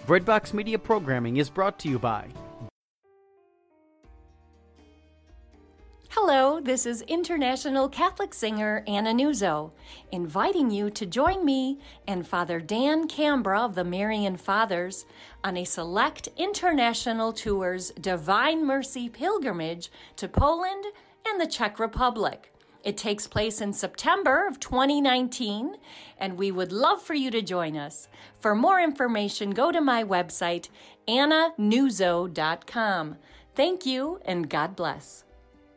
Breadbox Media programming is brought to you by... Hello, this is international Catholic singer Anna Nuzzo, inviting you to join me and Father Dan Cambra of the Marian Fathers on a select international tour's Divine Mercy pilgrimage to Poland and the Czech Republic. It takes place in September of 2019, and we would love for you to join us. For more information, go to my website, annanuzzo.com. Thank you, and God bless.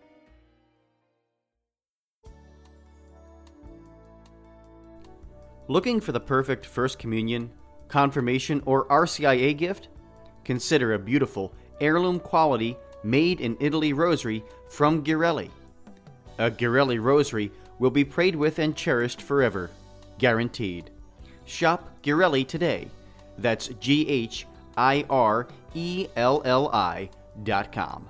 Looking for the perfect First Communion, Confirmation, or RCIA gift? Consider a beautiful, heirloom quality, made-in-Italy rosary from Ghirelli. A Ghirelli rosary will be prayed with and cherished forever, guaranteed. Shop Ghirelli today. That's GHIRELLI.com.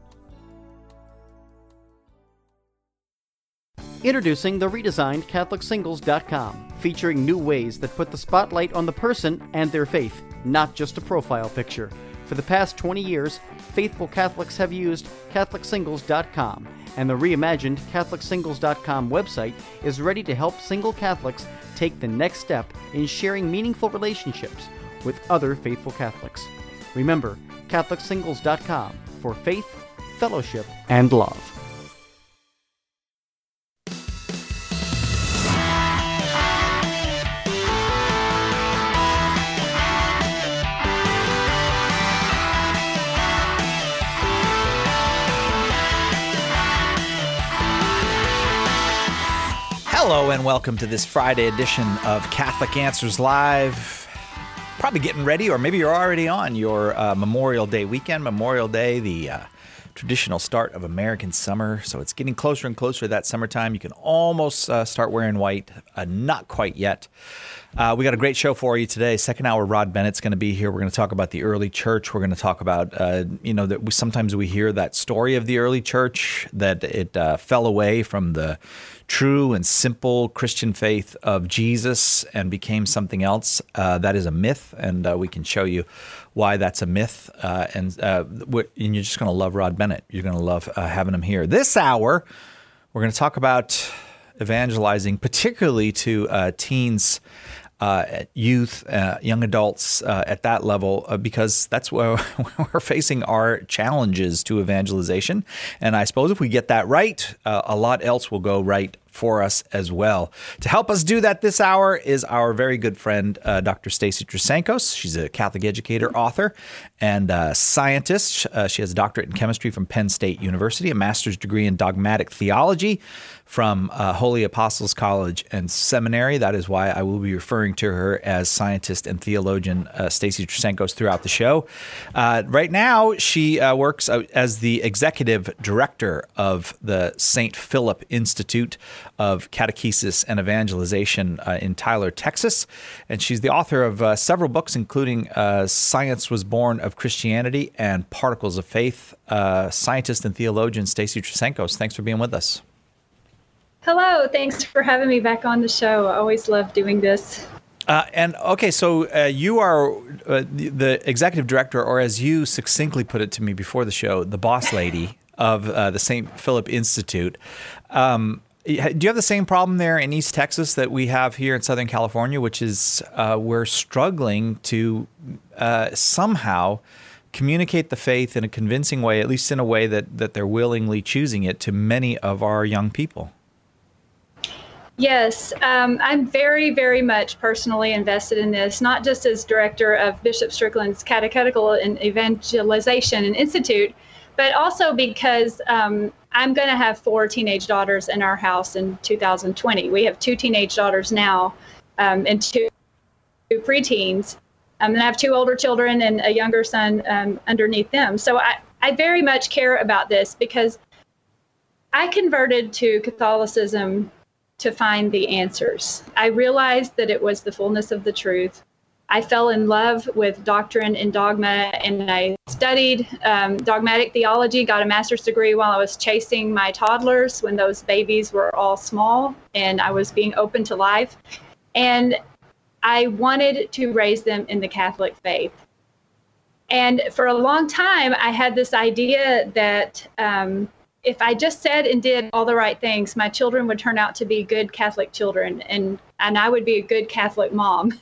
Introducing the redesigned CatholicSingles.com, featuring new ways that put the spotlight on the person and their faith, not just a profile picture. For the past 20 years, faithful Catholics have used CatholicSingles.com, and the reimagined CatholicSingles.com website is ready to help single Catholics take the next step in sharing meaningful relationships with other faithful Catholics. Remember, CatholicSingles.com for faith, fellowship, and love. Hello and welcome to this Friday edition of Catholic Answers Live. Probably getting ready, or maybe you're already on your Memorial Day weekend. Memorial Day, the traditional start of American summer. So it's getting closer and closer to that summertime. You can almost start wearing white. Not quite yet. We got a great show for you today. Second hour, Rod Bennett's going to be here. We're going to talk about the early church. We're going to talk about, that sometimes we hear that story of the early church, that it fell away from the true and simple Christian faith of Jesus and became something else. That is a myth, and we can show you why that's a myth. And you're just going to love Rod Bennett. You're going to love having him here. This hour, we're going to talk about evangelizing, particularly to teens, youth, young adults at that level, because that's where we're facing our challenges to evangelization. And I suppose if we get that right, a lot else will go right for us as well. To help us do that this hour is our very good friend, Dr. Stacy Trasancos. She's a Catholic educator, author, and scientist. She has a doctorate in chemistry from Penn State University, a master's degree in dogmatic theology from Holy Apostles College and Seminary. That is why I will be referring to her as scientist and theologian Stacy Trasancos throughout the show. Right now, she works as the executive director of the St. Philip Institute of Catechesis and Evangelization in Tyler, Texas. And she's the author of several books, including Science Was Born of Christianity and Particles of Faith. Scientist and theologian Stacy Trasancos, thanks for being with us. Hello, thanks for having me back on the show. I always love doing this. So you are the executive director, or as you succinctly put it to me before the show, the boss lady of the St. Philip Institute. Do you have the same problem there in East Texas that we have here in Southern California, which is we're struggling to somehow communicate the faith in a convincing way, at least in a way that they're willingly choosing it, to many of our young people? Yes, I'm very, very much personally invested in this, not just as director of Bishop Strickland's Catechetical and Evangelization and Institute, but also because I'm going to have 4 teenage daughters in our house in 2020. We have 2 teenage daughters now and 2 preteens. And I have 2 older children and a younger son underneath them. So I very much care about this because I converted to Catholicism to find the answers. I realized that it was the fullness of the truth. I fell in love with doctrine and dogma, and I studied dogmatic theology, got a master's degree while I was chasing my toddlers when those babies were all small and I was being open to life. And I wanted to raise them in the Catholic faith. And for a long time, I had this idea that if I just said and did all the right things, my children would turn out to be good Catholic children, and I would be a good Catholic mom.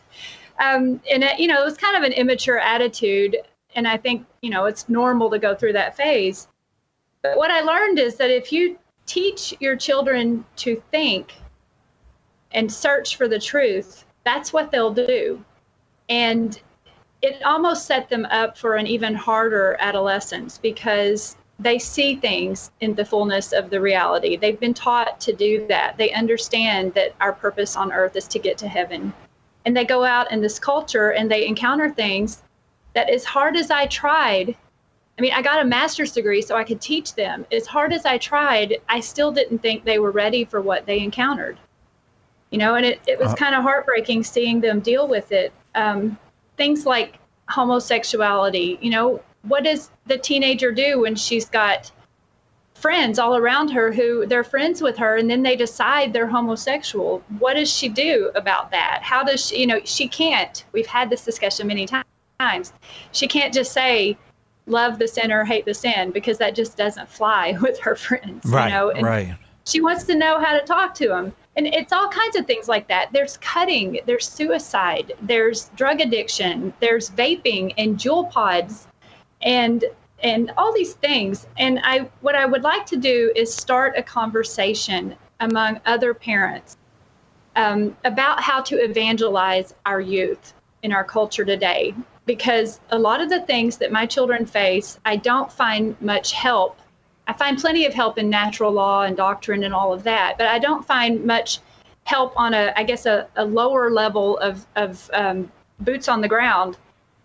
It was kind of an immature attitude, and I think, it's normal to go through that phase. But what I learned is that if you teach your children to think and search for the truth, that's what they'll do. And it almost set them up for an even harder adolescence because they see things in the fullness of the reality. They've been taught to do that. They understand that our purpose on earth is to get to heaven. And they go out in this culture and they encounter things that, as hard as I tried, I got a master's degree so I could teach them. As hard as I tried, I still didn't think they were ready for what they encountered. And it was kind of heartbreaking seeing them deal with it. Things like homosexuality, what does the teenager do when she's got friends all around her who they're friends with her and then they decide they're homosexual? What does she do about that? How does she, she can't, we've had this discussion many times. She can't just say, love the sinner, hate the sin, because that just doesn't fly with her friends, and right. She wants to know how to talk to them. And it's all kinds of things like that. There's cutting, there's suicide, there's drug addiction, there's vaping and Juul pods and all these things. And what I would like to do is start a conversation among other parents about how to evangelize our youth in our culture today. Because a lot of the things that my children face, I don't find much help. I find plenty of help in natural law and doctrine and all of that, but I don't find much help on a lower level of boots on the ground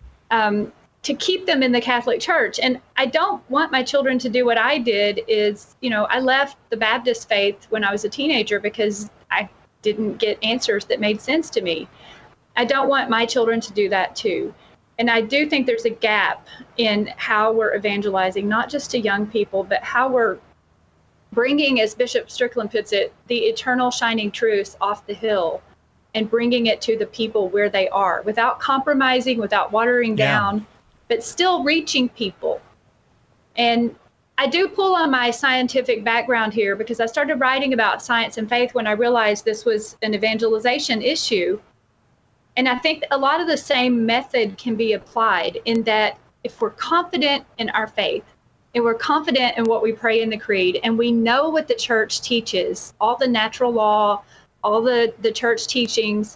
to keep them in the Catholic Church. And I don't want my children to do what I did is, I left the Baptist faith when I was a teenager because I didn't get answers that made sense to me. I don't want my children to do that too. And I do think there's a gap in how we're evangelizing, not just to young people, but how we're bringing, as Bishop Strickland puts it, the eternal shining truths off the hill and bringing it to the people where they are without compromising, without watering down, but still reaching people. And I do pull on my scientific background here because I started writing about science and faith when I realized this was an evangelization issue. And I think a lot of the same method can be applied in that if we're confident in our faith and we're confident in what we pray in the creed and we know what the church teaches, all the natural law, all the church teachings,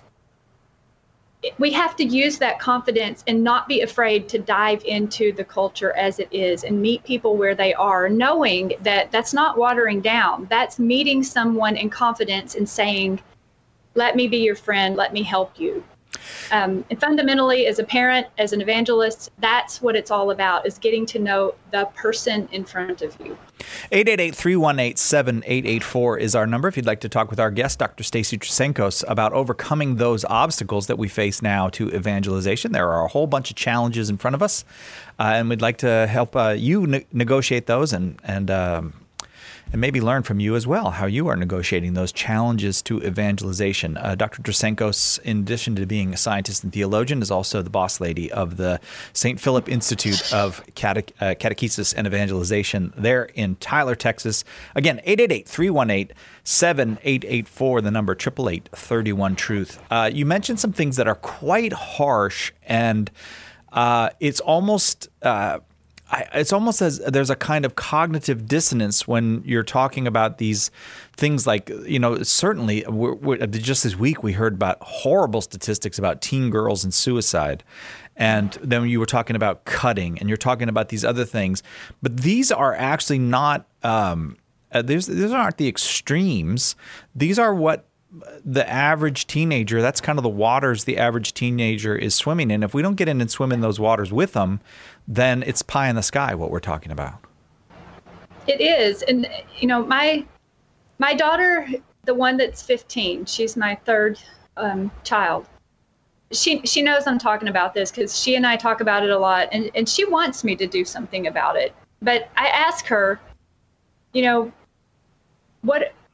we have to use that confidence and not be afraid to dive into the culture as it is and meet people where they are, knowing that that's not watering down. That's meeting someone in confidence and saying, let me be your friend, let me help you. And fundamentally, as a parent, as an evangelist, that's what it's all about, is getting to know the person in front of you. 888-318-7884 is our number if you'd like to talk with our guest, Dr. Stacy Trasenkos, about overcoming those obstacles that we face now to evangelization. There are a whole bunch of challenges in front of us, and we'd like to help you negotiate those and maybe learn from you as well, how you are negotiating those challenges to evangelization. Dr. Trasenkos, in addition to being a scientist and theologian, is also the boss lady of the St. Philip Institute of Catechesis and Evangelization there in Tyler, Texas. Again, 888-318-7884, the number 888-31-TRUTH. You mentioned some things that are quite harsh, and it's almost as there's a kind of cognitive dissonance when you're talking about these things like, certainly just this week we heard about horrible statistics about teen girls and suicide. And then you were talking about cutting and you're talking about these other things. But these are actually not, these aren't the extremes. These are what the average teenager, that's kind of the waters the average teenager is swimming in. If we don't get in and swim in those waters with them, then it's pie in the sky what we're talking about. It is. And, my daughter, the one that's 15, she's my third child. She knows I'm talking about this because she and I talk about it a lot, and she wants me to do something about it. But I ask her,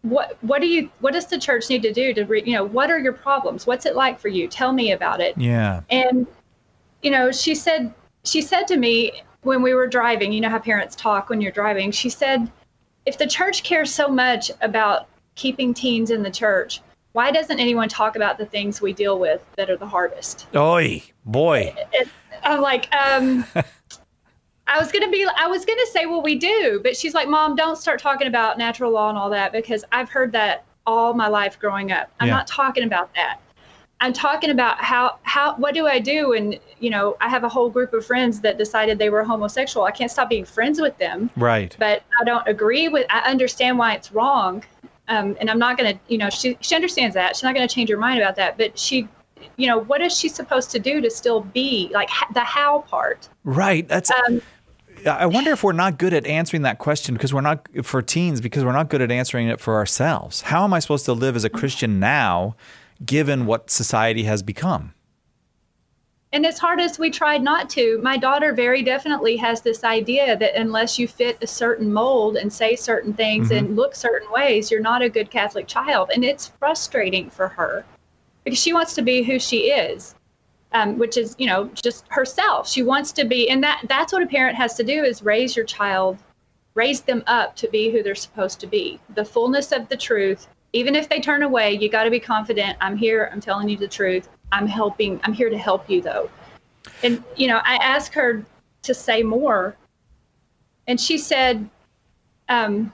what does the church need to do to, what are your problems? What's it like for you? Tell me about it. Yeah. And, she said to me when we were driving, you know how parents talk when you're driving, she said, if the church cares so much about keeping teens in the church, why doesn't anyone talk about the things we deal with that are the hardest? Oy, boy. I'm like, I was going to say, well, we do, but she's like, Mom, don't start talking about natural law and all that, because I've heard that all my life growing up. I'm not talking about that. I'm talking about what do I do? And, I have a whole group of friends that decided they were homosexual. I can't stop being friends with them. Right. But I don't agree I understand why it's wrong. And I'm not going to, she understands that. She's not going to change her mind about that. But she, what is she supposed to do to still be like the how part? Right. That's, I wonder if we're not good at answering that question because we're not good at answering it for ourselves. How am I supposed to live as a Christian now, given what society has become? And as hard as we tried not to, my daughter very definitely has this idea that unless you fit a certain mold and say certain things and look certain ways, you're not a good Catholic child. And it's frustrating for her because she wants to be who she is, which is, just herself. She wants to be, and that's what a parent has to do is raise your child, raise them up to be who they're supposed to be. The fullness of the truth. Even if they turn away, you got to be confident. I'm here. I'm telling you the truth. I'm here to help you, though. And, I asked her to say more. And she said, the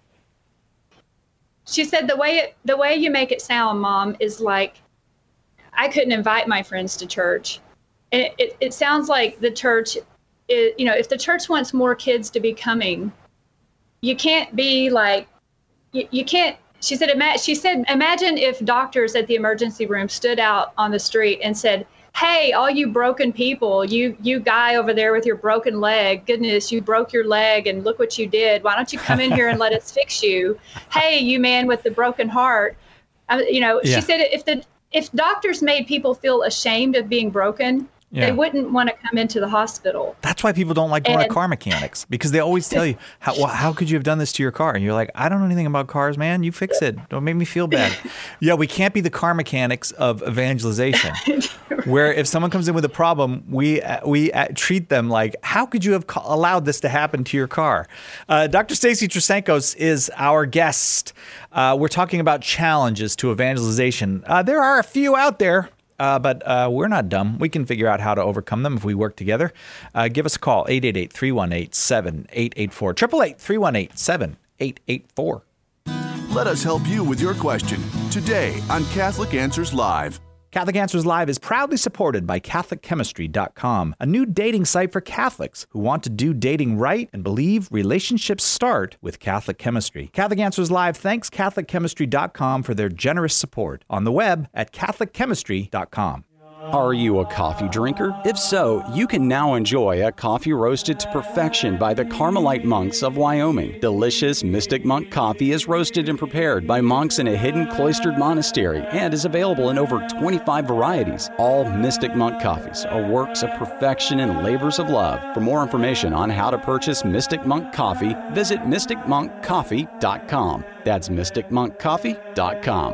way you make it sound, Mom, is like I couldn't invite my friends to church. And it sounds like the church, if the church wants more kids to be coming, you can't be like, you can't. She said, imagine if doctors at the emergency room stood out on the street and said, hey, all you broken people, you guy over there with your broken leg, goodness, you broke your leg and look what you did. Why don't you come in here and let us fix you? Hey, you man with the broken heart. She said if doctors made people feel ashamed of being broken, they wouldn't want to come into the hospital. That's why people don't like going to car mechanics, because they always tell you, how could you have done this to your car? And you're like, I don't know anything about cars, man. You fix it. Don't make me feel bad. Yeah, we can't be the car mechanics of evangelization, where if someone comes in with a problem, we treat them like, how could you have allowed this to happen to your car? Dr. Stacy Trasancos is our guest. We're talking about challenges to evangelization. There are a few out there. But we're not dumb. We can figure out how to overcome them if we work together. Give us a call, 888-318-7884, 888-318-7884. Let us help you with your question today on Catholic Answers Live. Catholic Answers Live is proudly supported by CatholicChemistry.com, a new dating site for Catholics who want to do dating right and believe relationships start with Catholic chemistry. Catholic Answers Live thanks CatholicChemistry.com for their generous support on the web at CatholicChemistry.com. Are you a coffee drinker? If so, you can now enjoy a coffee roasted to perfection by the Carmelite monks of Wyoming. Delicious Mystic Monk coffee is roasted and prepared by monks in a hidden cloistered monastery and is available in over 25 varieties. All Mystic Monk coffees are works of perfection and labors of love. For more information on how to purchase Mystic Monk coffee, visit mysticmonkcoffee.com. That's mysticmonkcoffee.com.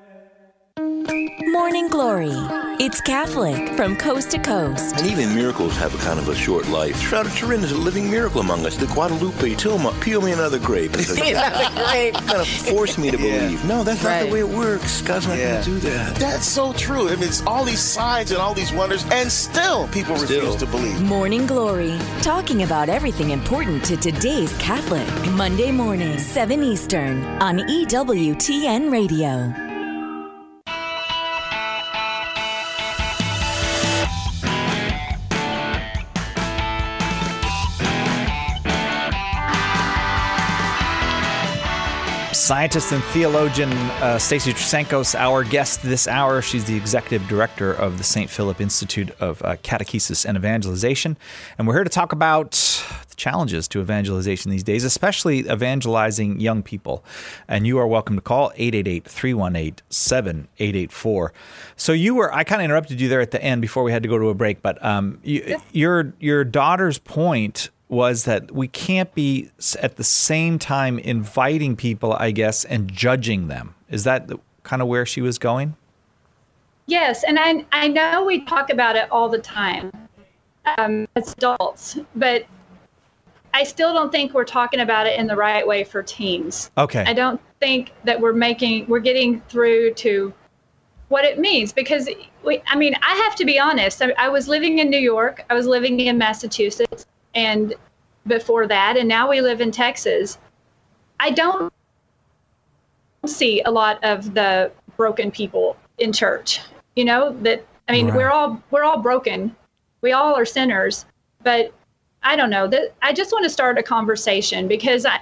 Morning Glory. It's Catholic from coast to coast. And even miracles have a kind of a short life. Shroud of Turin is a living miracle among us. The Guadalupe, Tillamook, peel me another grape. Another grape. Kind of force me to believe. No, that's not the way it works. God's not going to do that. That's so true. I mean, it's all these signs and all these wonders, and still people refuse to believe. Morning Glory. Talking about everything important to today's Catholic. Monday morning, 7 Eastern on EWTN Radio. Scientist and theologian Stacy Trasancos, our guest this hour. She's the executive director of the St. Philip Institute of Catechesis and Evangelization. And we're here to talk about the challenges to evangelization these days, especially evangelizing young people. And you are welcome to call 888-318-7884. So I kind of interrupted you there at the end before we had to go to a break, but your daughter's point was that we can't be at the same time inviting people, I guess, and judging them. Is that kind of where she was going? Yes, and I know we talk about it all the time as adults, but I still don't think we're talking about it in the right way for teens. Okay. I don't think that we're getting through to what it means, because I have to be honest. I was living in New York, I was living in Massachusetts, and before that, and now we live in Texas. I don't see a lot of the broken people in church. Right. We're all broken. We all are sinners, but I don't know that I just want to start a conversation, because I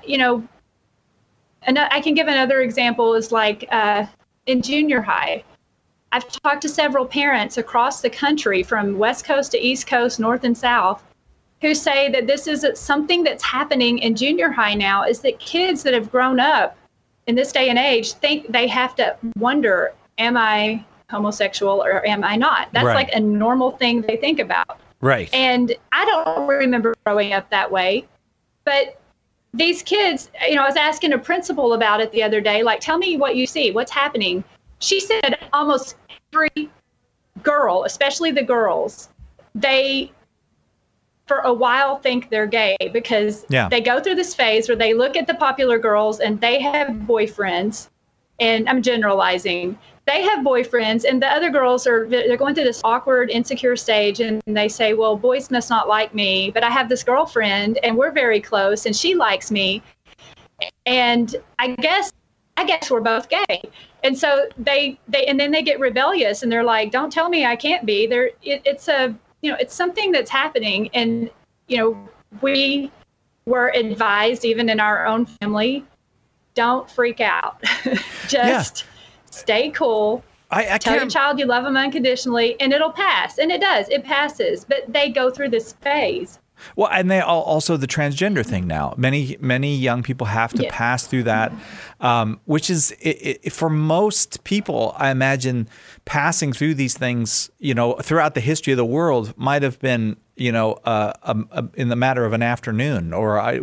can give another example is like in junior high. I've talked to several parents across the country from West Coast to East Coast, North and South, who say that this is something that's happening in junior high now, is that kids that have grown up in this day and age think they have to wonder, am I homosexual or am I not? That's right. Like a normal thing they think about. Right. And I don't remember growing up that way, but these kids, I was asking a principal about it the other day, like, tell me what you see, what's happening. She said almost every girl, especially the girls, they for a while think they're gay, because they go through this phase where they look at the popular girls and they have boyfriends, and I'm generalizing. They have boyfriends, and the other girls they're going through this awkward, insecure stage, and they say, well, boys must not like me, but I have this girlfriend and we're very close and she likes me. And I guess we're both gay. And so they then they get rebellious and they're like, don't tell me I can't be. It's something that's happening. And, we were advised, even in our own family, don't freak out. Just stay cool. Tell your child you love them unconditionally, and it'll pass. And it does. It passes. But they go through this phase. Well, and they also the transgender thing now. Many young people have to pass through that, which is for most people, I imagine, passing through these things, throughout the history of the world might have been, in the matter of an afternoon, or I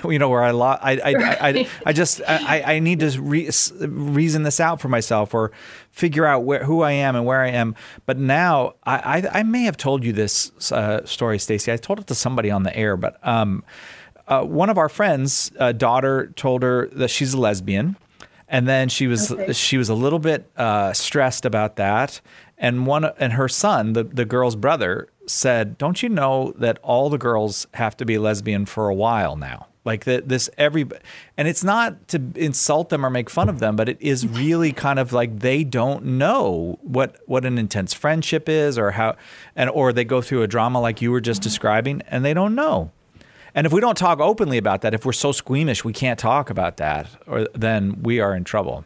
need to reason this out for myself, or figure out who I am and where I am. But now I may have told you this story, Stacy. I told it to somebody on the air, but one of our friends' daughter told her that she's a lesbian, and then she was a little bit stressed about that. And her son, the girl's brother, said, "Don't you know that all the girls have to be lesbian for a while now? Like and it's not to insult them or make fun of them, but it is really kind of like they don't know what an intense friendship is, or how, or they go through a drama like you were just describing, and they don't know. And if we don't talk openly about that, if we're so squeamish we can't talk about that, then we are in trouble."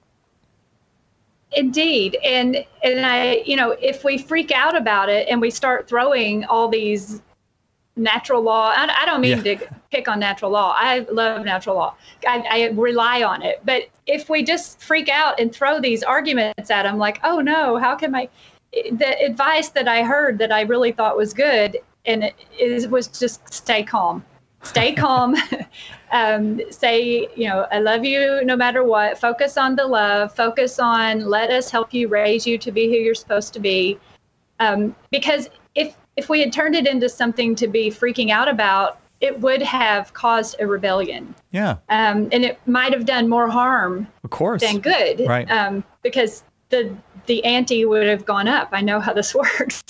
Indeed. And I, if we freak out about it and we start throwing all these natural law, I don't mean to pick on natural law. I love natural law. I rely on it. But if we just freak out and throw these arguments at them, like, oh no, how can the advice that I heard that I really thought was good, and was just stay calm. Stay calm. Say, I love you no matter what. Focus on the love. Focus on, let us help you raise you to be who you're supposed to be. Because if we had turned it into something to be freaking out about, it would have caused a rebellion. Yeah. And it might have done more harm, of course, than good. Right. Because the ante would have gone up. I know how this works.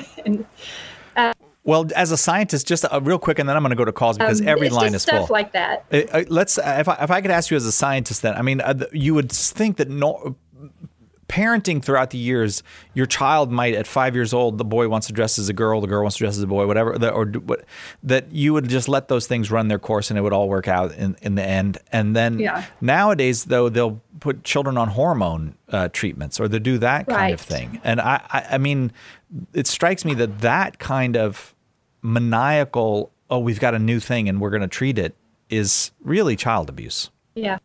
Well, as a scientist, just real quick, and then I'm going to go to calls because every line is full. Stuff like that. If I could ask you as a scientist, then, I mean, you would think that parenting throughout the years, your child might, at 5 years old, the boy wants to dress as a girl, the girl wants to dress as a boy, whatever, that you would just let those things run their course and it would all work out in the end. And then nowadays, though, they'll put children on hormone treatments, or they do that kind of thing. And I mean, it strikes me that kind of maniacal, oh, we've got a new thing and we're going to treat it, is really child abuse. Yeah.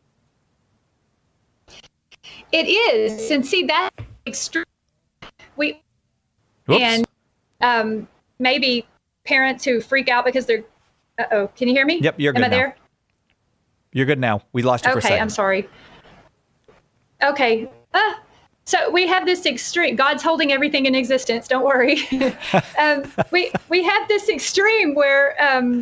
It is. And see, that's extreme. And maybe parents who freak out because their Uh-oh. Can you hear me? Yep, you're good now. Am I there? You're good now. We lost you for a second. Okay, I'm sorry. Okay. So we have this extreme. God's holding everything in existence. Don't worry. We have this extreme where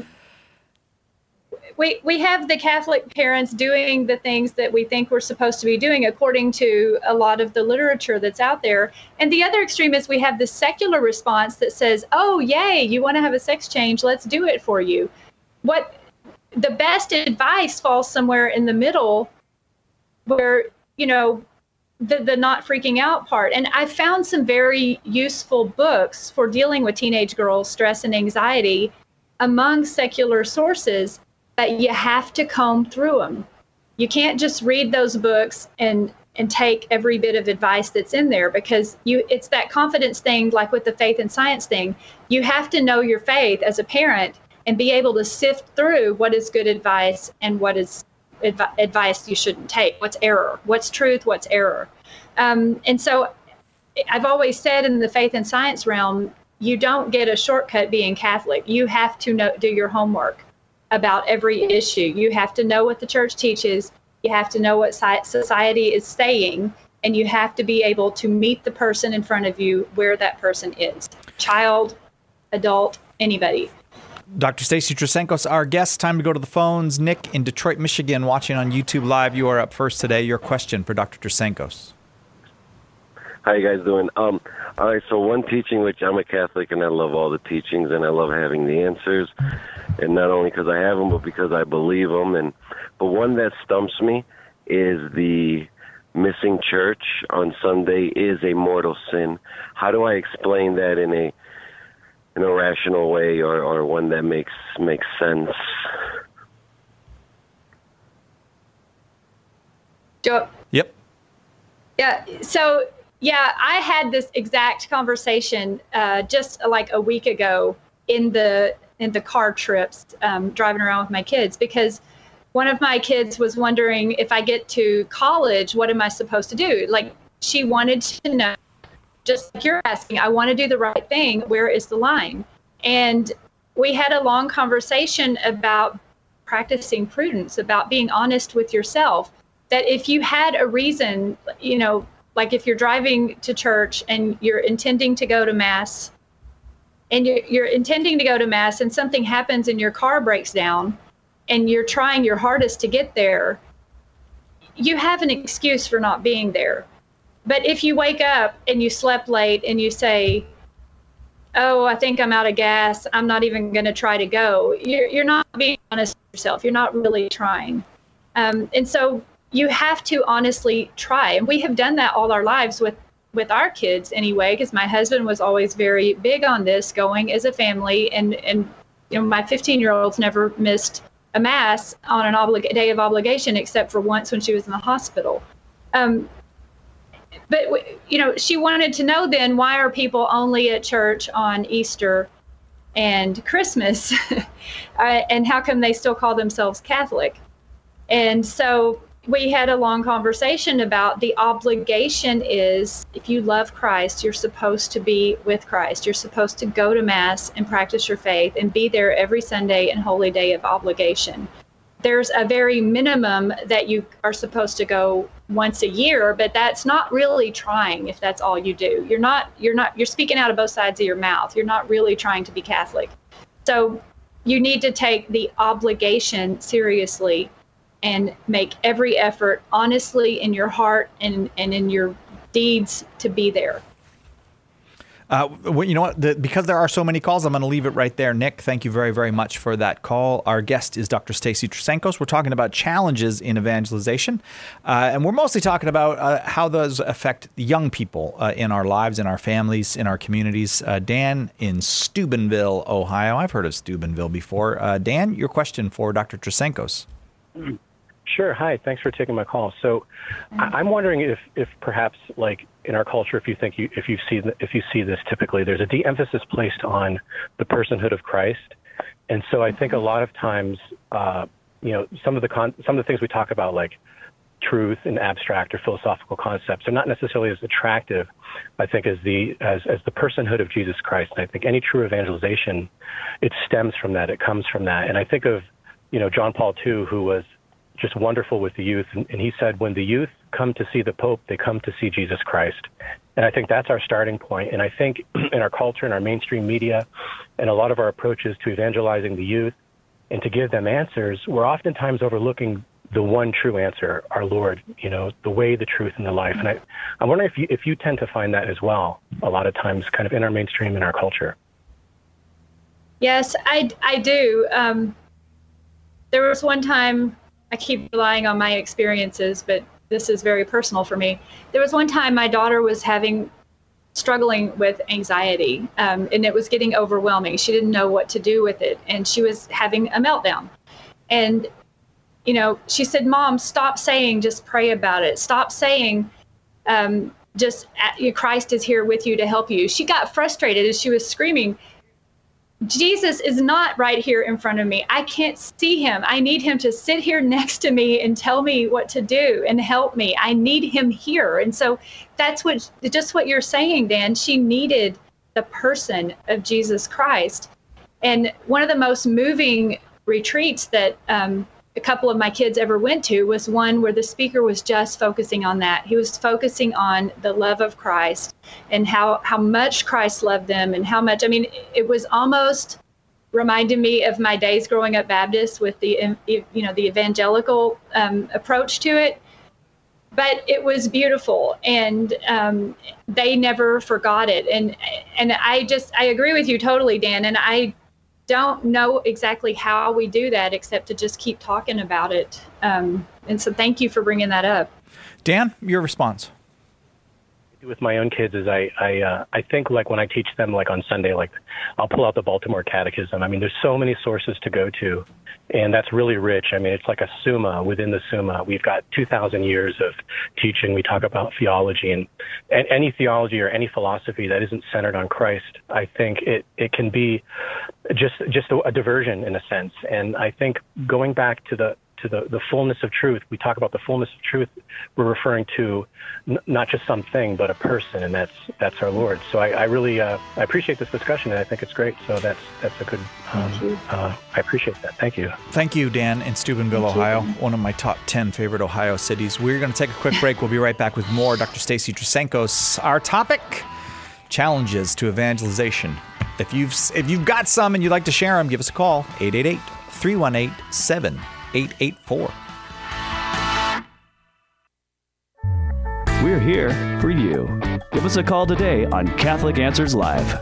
we have the Catholic parents doing the things that we think we're supposed to be doing according to a lot of the literature that's out there. And the other extreme is we have the secular response that says, "Oh, yay, you want to have a sex change? Let's do it for you." What the best advice falls somewhere in the middle, where the not freaking out part. And I found some very useful books for dealing with teenage girls' stress and anxiety among secular sources, but you have to comb through them. You can't just read those books and take every bit of advice that's in there, because it's that confidence thing, like with the faith and science thing. You have to know your faith as a parent and be able to sift through what is good advice and what is advice you shouldn't take. What's error? What's truth? What's error? And so I've always said in the faith and science realm, you don't get a shortcut being Catholic. You have to do your homework about every issue. You have to know what the church teaches. You have to know what society is saying, and you have to be able to meet the person in front of you where that person is. Child, adult, anybody. Dr. Stacy Trasenkos, our guest. Time to go to the phones. Nick in Detroit, Michigan, watching on YouTube Live. You are up first today. Your question for Dr. Trasenkos. How you guys doing? All right, so one teaching, which I'm a Catholic and I love all the teachings and I love having the answers, and not only because I have them, but because I believe them. But one that stumps me is the missing church on Sunday is a mortal sin. How do I explain that in a rational way, or one that makes sense? Yep. Yeah. So, yeah, I had this exact conversation just like a week ago in the car trips, driving around with my kids, because one of my kids was wondering, if I get to college, what am I supposed to do? Like, she wanted to know, just like you're asking, I want to do the right thing. Where is the line? And we had a long conversation about practicing prudence, about being honest with yourself, that if you had a reason, like if you're driving to church and you're intending to go to Mass, and you're intending to go to Mass and something happens and your car breaks down and you're trying your hardest to get there, you have an excuse for not being there. But if you wake up and you slept late and you say, "Oh, I think I'm out of gas, I'm not even going to try to go," you're not being honest with yourself. You're not really trying. And so you have to honestly try. And we have done that all our lives with our kids anyway, because my husband was always very big on this, going as a family. And my 15-year-old's never missed a Mass on an day of obligation, except for once when she was in the hospital. But, she wanted to know then, why are people only at church on Easter and Christmas? And how come they still call themselves Catholic? And so we had a long conversation about the obligation is, if you love Christ, you're supposed to be with Christ. You're supposed to go to Mass and practice your faith and be there every Sunday and Holy Day of obligation. There's a very minimum that you are supposed to go once a year, but that's not really trying if that's all you do. You're speaking out of both sides of your mouth. You're not really trying to be Catholic. So you need to take the obligation seriously and make every effort honestly in your heart and in your deeds to be there. You know what? Because there are so many calls, I'm going to leave it right there. Nick, thank you very, very much for that call. Our guest is Dr. Stacy Trasenkos. We're talking about challenges in evangelization, and we're mostly talking about how those affect young people in our lives, in our families, in our communities. Dan in Steubenville, Ohio. I've heard of Steubenville before. Dan, your question for Dr. Trasenkos. Sure. Hi. Thanks for taking my call. So I'm wondering if perhaps, like in our culture, if you see this typically, there's a de-emphasis placed on the personhood of Christ. And so I think a lot of times, some of the things we talk about, like truth and abstract or philosophical concepts are not necessarily as attractive, I think, as the personhood of Jesus Christ. And I think any true evangelization, it stems from that. It comes from that. And I think of, John Paul II, who was just wonderful with the youth. And he said, when the youth come to see the Pope, they come to see Jesus Christ. And I think that's our starting point. And I think in our culture, in our mainstream media, and a lot of our approaches to evangelizing the youth and to give them answers, we're oftentimes overlooking the one true answer, our Lord, the way, the truth, and the life. And I'm wondering if you tend to find that as well, a lot of times kind of in our mainstream, in our culture. Yes, I do. There was one time, I keep relying on my experiences, but this is very personal for me. There was one time my daughter was struggling with anxiety, and it was getting overwhelming. She didn't know what to do with it, and she was having a meltdown. And, she said, Mom, stop saying, just pray about it. Stop saying, Christ is here with you to help you. She got frustrated as she was screaming, Jesus is not right here in front of me. I can't see him. I need him to sit here next to me and tell me what to do and help me. I need him here. And so that's what you're saying, Dan. She needed the person of Jesus Christ. And one of the most moving retreats that a couple of my kids ever went to was one where the speaker was just focusing on that. He was focusing on the love of Christ and how much Christ loved them and how much, it was almost reminded me of my days growing up Baptist with the evangelical approach to it. But it was beautiful, and they never forgot it. And I agree with you totally, Dan, and I don't know exactly how we do that except to just keep talking about it. And so thank you for bringing that up. Dan, your response. With my own kids is I think like when I teach them like on Sunday, like I'll pull out the Baltimore Catechism. There's so many sources to go to, and that's really rich. It's like a summa within the summa. We've got 2,000 years of teaching. We talk about theology, and any theology or any philosophy that isn't centered on Christ, I think it can be just a diversion in a sense. And I think going back to the fullness of truth, we talk about the fullness of truth, we're referring to not just something, but a person, and that's our Lord. So I really I appreciate this discussion, and I think it's great. So that's a good, I appreciate that. Thank you. Thank you, Dan, in Steubenville, Ohio, one of my top 10 favorite Ohio cities. We're going to take a quick break. We'll be right back with more. Dr. Stacy Trasenkos. Our topic, challenges to evangelization. If you've got some and you'd like to share them, give us a call, 888-318-7884. We're here for you. Give us a call today on Catholic Answers Live.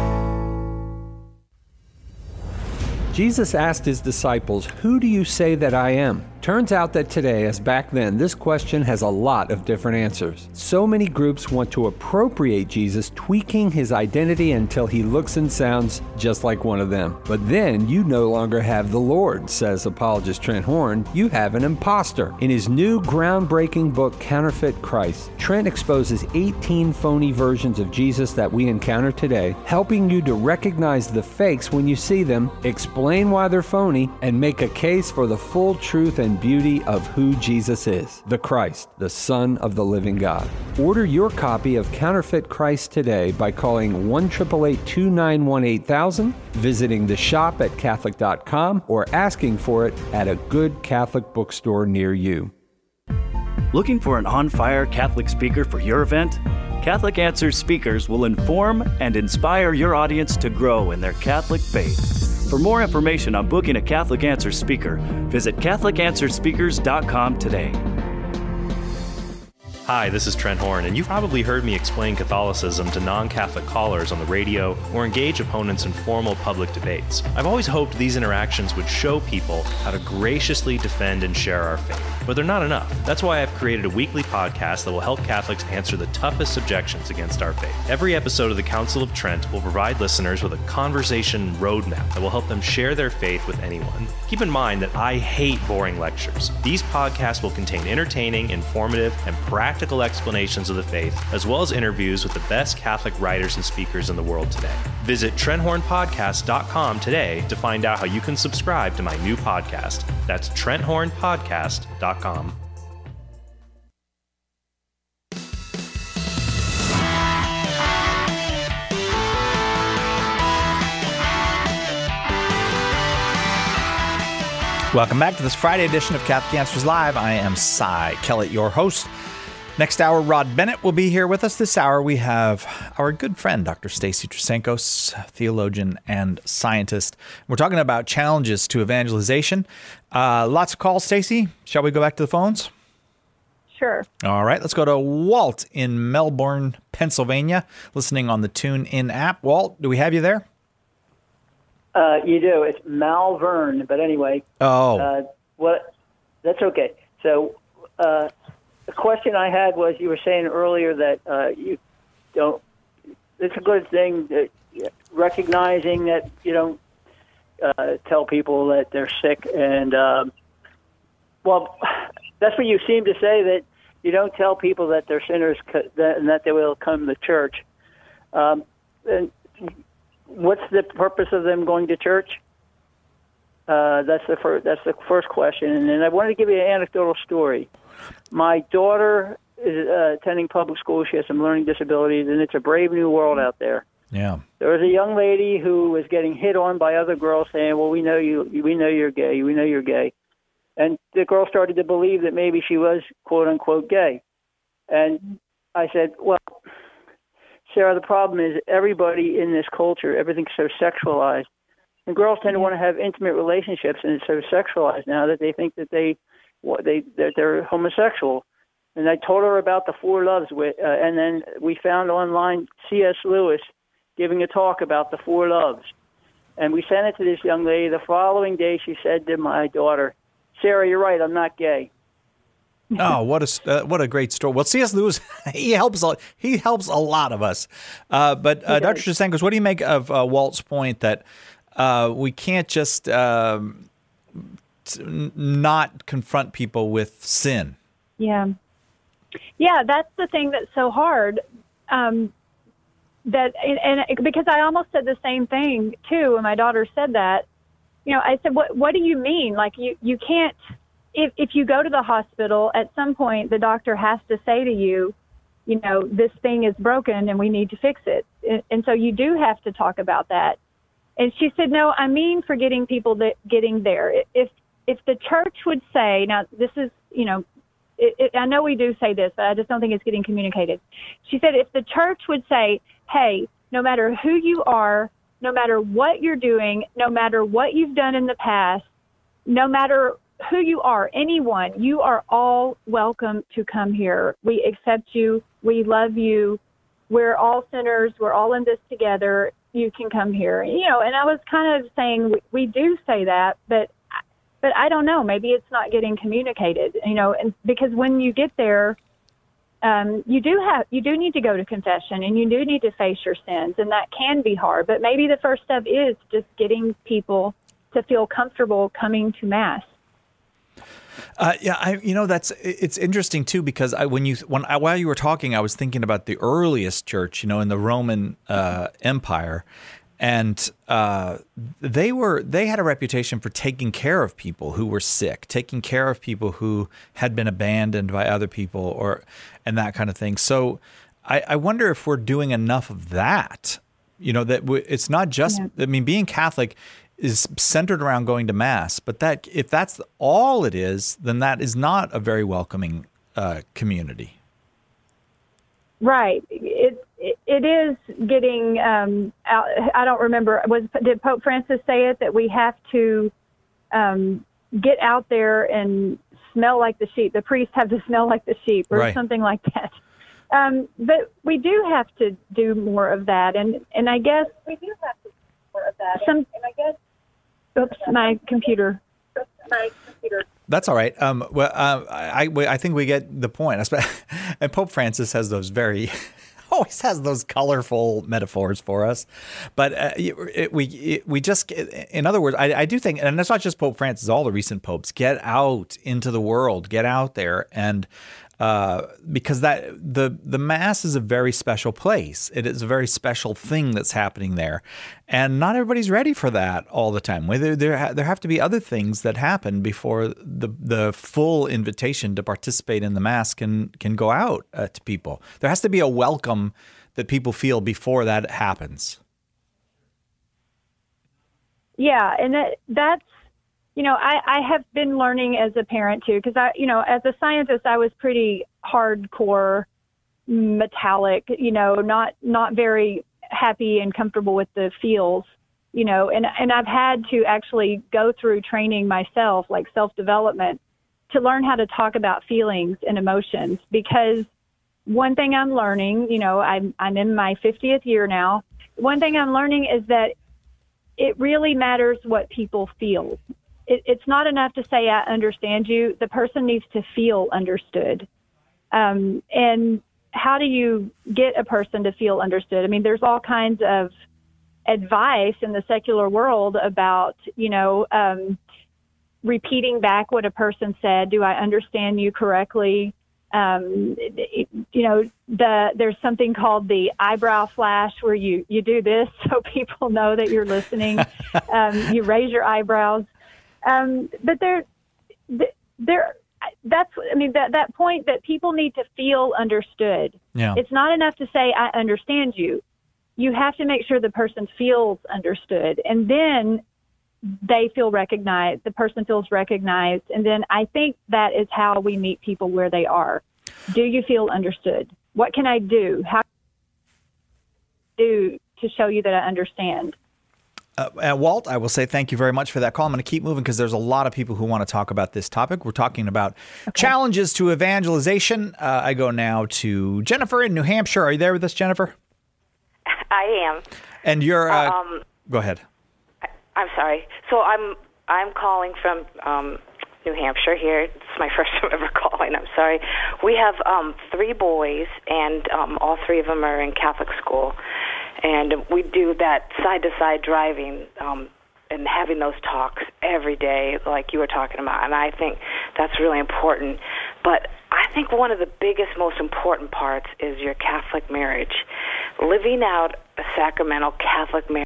Jesus asked his disciples, "Who do you say that I am?" Turns out that today, as back then, this question has a lot of different answers. So many groups want to appropriate Jesus, tweaking his identity until he looks and sounds just like one of them. But then you no longer have the Lord, says apologist Trent Horn. You have an imposter. In his new groundbreaking book, Counterfeit Christ, Trent exposes 18 phony versions of Jesus that we encounter today, helping you to recognize the fakes when you see them, explain why they're phony, and make a case for the full truth and beauty of who Jesus is, the Christ, the Son of the living God. Order your copy of Counterfeit Christ today by calling 1-888-291-8000, visiting the shop at Catholic.com, or asking for it at a good Catholic bookstore near you. Looking for an on-fire Catholic speaker for your event? Catholic Answers speakers will inform and inspire your audience to grow in their Catholic faith. For more information on booking a Catholic Answers speaker, visit CatholicAnswersSpeakers.com today. Hi, this is Trent Horn, and you've probably heard me explain Catholicism to non-Catholic callers on the radio or engage opponents in formal public debates. I've always hoped these interactions would show people how to graciously defend and share our faith, but they're not enough. That's why I've created a weekly podcast that will help Catholics answer the toughest objections against our faith. Every episode of the Council of Trent will provide listeners with a conversation roadmap that will help them share their faith with anyone. Keep in mind that I hate boring lectures. These podcasts will contain entertaining, informative, and practical explanations of the faith, as well as interviews with the best Catholic writers and speakers in the world today. Visit TrentHornPodcast.com today to find out how you can subscribe to my new podcast. That's TrentHornPodcast.com. Welcome back to this Friday edition of Catholic Answers Live. I am Cy Kellett, your host. Next hour, Rod Bennett will be here with us. This hour, we have our good friend, Dr. Stacy Trasancos, theologian and scientist. We're talking about challenges to evangelization. Lots of calls, Stacy. Shall we go back to the phones? Sure. All right, let's go to Walt in Melbourne, Pennsylvania, listening on the TuneIn app. Walt, do we have you there? You do. It's Malvern, but anyway. Oh. That's okay. So, the question I had was, you were saying earlier that you don't. It's a good thing that recognizing that you don't tell people that they're sick, and well, that's what you seem to say, that you don't tell people that they're sinners and that they will come to church. And what's the purpose of them going to church? That's the first question. And then I wanted to give you an anecdotal story. My daughter is attending public school. She has some learning disabilities, and it's a brave new world out there. Yeah. There was a young lady who was getting hit on by other girls saying, well, we know you're gay. And the girl started to believe that maybe she was, quote unquote, gay. And I said, well, Sarah, the problem is everybody in this culture, everything's so sexualized. And girls tend to want to have intimate relationships, and it's so sexualized now that they think that they're homosexual. And I told her about the four loves, and then we found online C.S. Lewis giving a talk about the four loves. And we sent it to this young lady. The following day, she said to my daughter, Sarah, you're right, I'm not gay. Oh, what a great story. Well, C.S. Lewis, he helps a lot of us. But Dr. Trasancos, what do you make of Walt's point that we can't just not confront people with sin? Yeah, that's the thing that's so hard. Because I almost said the same thing too when my daughter said that. You know, I said, "What do you mean? Like you can't." If you go to the hospital, at some point the doctor has to say to you, you know, this thing is broken and we need to fix it. And so you do have to talk about that. And she said, no, I mean for getting people getting there. If the church would say, now this is, you know, I know we do say this, but I just don't think it's getting communicated. She said, if the church would say, hey, no matter who you are, no matter what you're doing, no matter what you've done in the past, no matter who you are, anyone, you are all welcome to come here. We accept you. We love you. We're all sinners. We're all in this together. You can come here. You know, and I was kind of saying we do say that, but I don't know. Maybe it's not getting communicated, you know, and because when you get there, you do need to go to confession and you do need to face your sins, and that can be hard. But maybe the first step is just getting people to feel comfortable coming to Mass. It's interesting too, because while you were talking, I was thinking about the earliest church, you know, in the Roman Empire, and they had a reputation for taking care of people who were sick, taking care of people who had been abandoned by other people, and that kind of thing. So I wonder if we're doing enough of that. You know, that it's not just. Yeah. I mean, being Catholic is centered around going to Mass, but that if that's all it is, then that is not a very welcoming community. Right. It is getting out. I don't remember. Did Pope Francis say it, that we have to get out there and smell like the sheep? The priests have to smell like the sheep, or right. Something like that. But we do have to do more of that, and I guess we do have to do more of that. Oops, my computer. That's all right. I think we get the point. And Pope Francis has those always has those colorful metaphors for us. But we just, in other words, I do think, and it's not just Pope Francis, all the recent popes, get out into the world, get out there, and because the Mass is a very special place. It is a very special thing that's happening there, and not everybody's ready for that all the time. There have to be other things that happen before the full invitation to participate in the Mass can go out to people. There has to be a welcome that people feel before that happens. Yeah, and I have been learning as a parent too, because as a scientist, I was pretty hardcore metallic, not very happy and comfortable with the feels, and I've had to actually go through training myself, like self-development, to learn how to talk about feelings and emotions. Because one thing I'm learning, I'm in my 50th year now. One thing I'm learning is that it really matters what people feel. It's not enough to say, I understand you. The person needs to feel understood. And how do you get a person to feel understood? I mean, there's all kinds of advice in the secular world about, repeating back what a person said. Do I understand you correctly? There's something called the eyebrow flash where you do this so people know that you're listening. You raise your eyebrows. But that point that people need to feel understood. Yeah. It's not enough to say, I understand you. You have to make sure the person feels understood, and then they feel recognized, the person feels recognized. And then I think that is how we meet people where they are. Do you feel understood? What can I do? How can I do to show you that I understand? Walt, I will say thank you very much for that call. I'm going to keep moving because there's a lot of people who want to talk about this topic. We're talking about challenges to evangelization. I go now to Jennifer in New Hampshire. Are you there with us, Jennifer? I am. And you're go ahead. I'm sorry. So I'm calling from New Hampshire here. It's my first time ever calling. I'm sorry. We have 3 boys, and all 3 of them are in Catholic school. And we do that side-to-side driving and having those talks every day like you were talking about. And I think that's really important. But I think one of the biggest, most important parts is your Catholic marriage. Living out a sacramental Catholic marriage.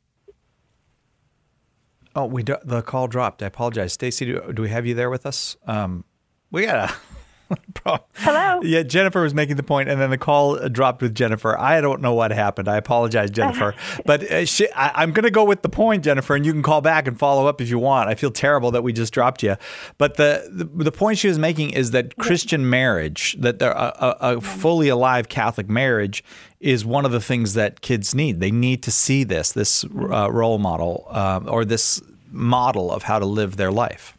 Oh, the call dropped. I apologize. Stacy, do we have you there with us? We got a problem. Hello? Yeah, Jennifer was making the point, and then the call dropped with Jennifer. I don't know what happened. I apologize, Jennifer. But I'm going to go with the point, Jennifer, and you can call back and follow up if you want. I feel terrible that we just dropped you. But the point she was making is that Christian marriage, that a fully alive Catholic marriage is one of the things that kids need. They need to see this role model or this model of how to live their life.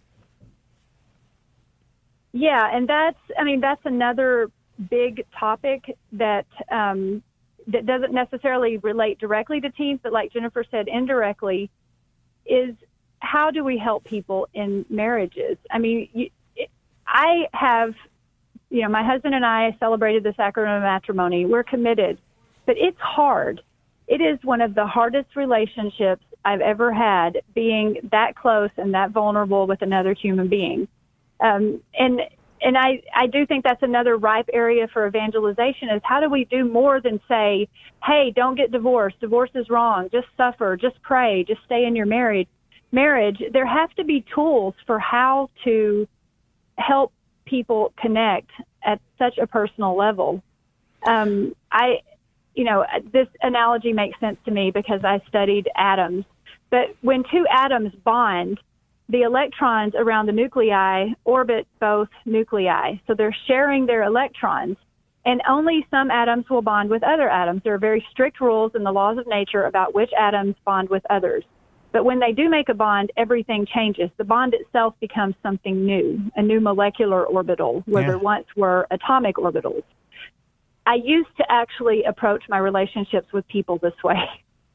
Yeah, and that's another big topic that that doesn't necessarily relate directly to teens, but like Jennifer said, indirectly, is how do we help people in marriages? I mean, I have, my husband and I celebrated the sacrament of matrimony. We're committed, but it's hard. It is one of the hardest relationships I've ever had, being that close and that vulnerable with another human being. And I do think that's another ripe area for evangelization is how do we do more than say, hey, don't get divorced. Divorce is wrong. Just suffer. Just pray. Just stay in your marriage. There have to be tools for how to help people connect at such a personal level. This analogy makes sense to me because I studied atoms. But when 2 atoms bond, the electrons around the nuclei orbit both nuclei. So they're sharing their electrons, and only some atoms will bond with other atoms. There are very strict rules in the laws of nature about which atoms bond with others. But when they do make a bond, everything changes. The bond itself becomes something new, a new molecular orbital, where there once were atomic orbitals. I used to actually approach my relationships with people this way.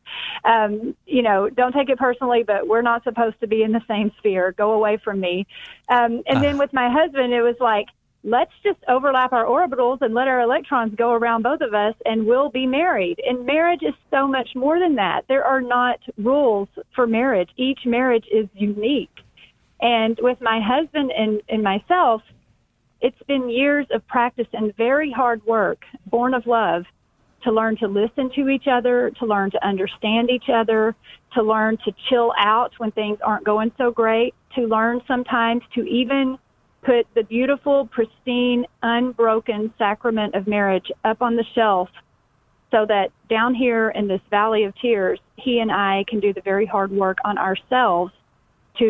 Don't take it personally, but we're not supposed to be in the same sphere. Go away from me. And then with my husband, it was like, let's just overlap our orbitals and let our electrons go around both of us, and we'll be married. And marriage is so much more than that. There are not rules for marriage. Each marriage is unique. And with my husband and myself, it's been years of practice and very hard work, born of love, to learn to listen to each other, to learn to understand each other, to learn to chill out when things aren't going so great, to learn sometimes to even put the beautiful, pristine, unbroken sacrament of marriage up on the shelf so that down here in this valley of tears, he and I can do the very hard work on ourselves to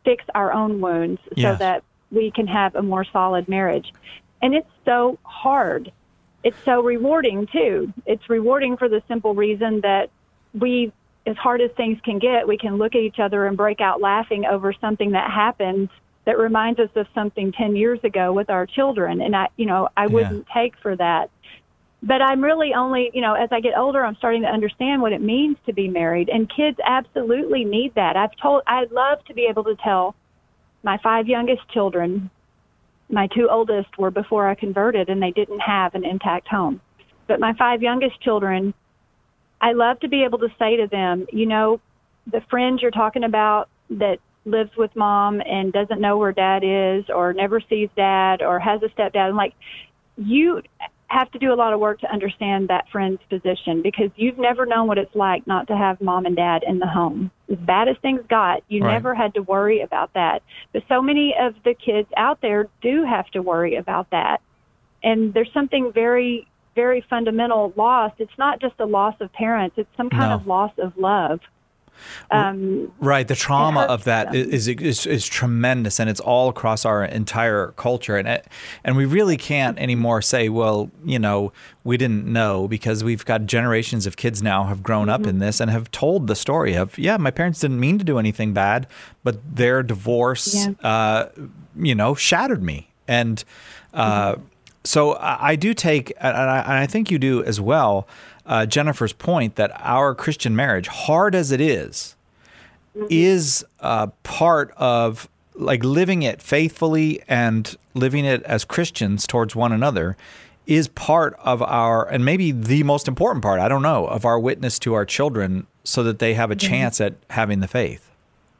fix our own wounds so that we can have a more solid marriage. And it's so hard. It's so rewarding, too. It's rewarding for the simple reason that we, as hard as things can get, we can look at each other and break out laughing over something that happened that reminds us of something 10 years ago with our children. And I wouldn't take for that. But I'm really only, as I get older, I'm starting to understand what it means to be married. And kids absolutely need that. I'd love to be able to tell my 5 youngest children, my 2 oldest were before I converted, and they didn't have an intact home. But my 5 youngest children, I love to be able to say to them, the friend you're talking about that lives with mom and doesn't know where dad is or never sees dad or has a stepdad, I'm like, you have to do a lot of work to understand that friend's position, because you've never known what it's like not to have mom and dad in the home. As bad as things got, you never had to worry about that. But so many of the kids out there do have to worry about that. And there's something very, very fundamental lost. It's not just a loss of parents. It's some kind of loss of love. Right. The trauma of that is tremendous, and it's all across our entire culture. And we really can't anymore say, well, we didn't know, because we've got generations of kids now have grown up in this and have told the story of, my parents didn't mean to do anything bad, but their divorce, shattered me. And so I do take, and I think you do as well, Jennifer's point that our Christian marriage, hard as it is part of like living it faithfully and living it as Christians towards one another is part of our, and maybe the most important part, I don't know, of our witness to our children so that they have a chance at having the faith.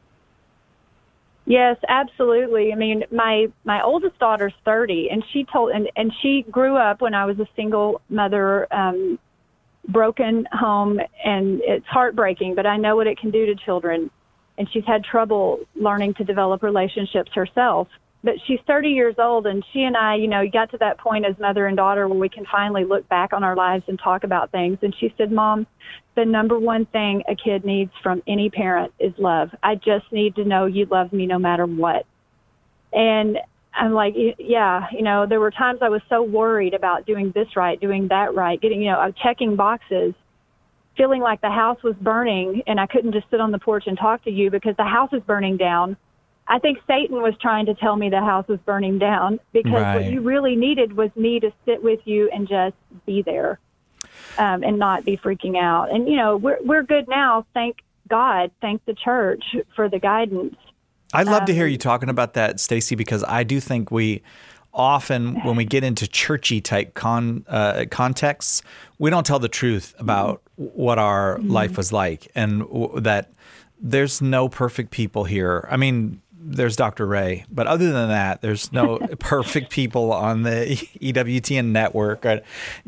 Yes, absolutely. I mean, my oldest daughter's 30, and and she grew up when I was a single mother, broken home, and it's heartbreaking, but I know what it can do to children. And she's had trouble learning to develop relationships herself. But she's 30 years old, and she and I, got to that point as mother and daughter where we can finally look back on our lives and talk about things. And she said, Mom, the number one thing a kid needs from any parent is love. I just need to know you love me no matter what. And I'm like, there were times I was so worried about doing this right, doing that right, getting, checking boxes, feeling like the house was burning and I couldn't just sit on the porch and talk to you because the house is burning down. I think Satan was trying to tell me the house was burning down, because what you really needed was me to sit with you and just be there, and not be freaking out. And, we're good now. Thank God. Thank the church for the guidance. I'd love to hear you talking about that, Stacy, because I do think we often, when we get into churchy type contexts, we don't tell the truth about what our life was like, and that there's no perfect people here. I mean, there's Dr. Ray, but other than that, there's no perfect people on the EWTN network. I